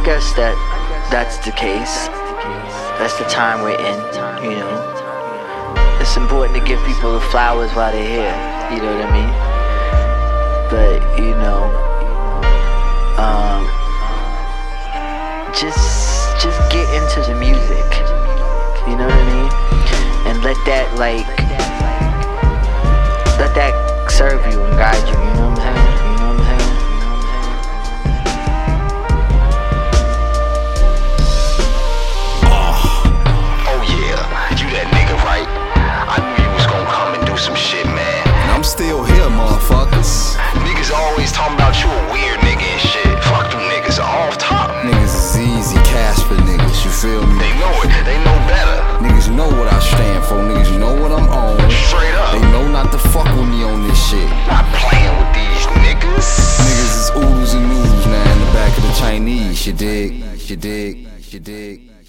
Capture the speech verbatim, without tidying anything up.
guess that that's the case. That's the time we're in, you know. It's important to give people the flowers while they're here, you know what I mean? But, you know, um, just, just get into the music, you know what I mean? And let that, like, let that serve you and guide you, you know what I'm saying? You know what I'm saying? Some shit, man. And I'm still here, motherfuckers. Niggas always talking about you a weird nigga and shit. Fuck them niggas off top. Niggas is easy cash for niggas, you feel me? They know it, they know better. Niggas know what I stand for, niggas know what I'm on. Straight up. They know not to fuck with me on this shit. Not playing with these niggas. Niggas is oodles and noodles now in the back of the Chinese, you dig? You dig? You dig?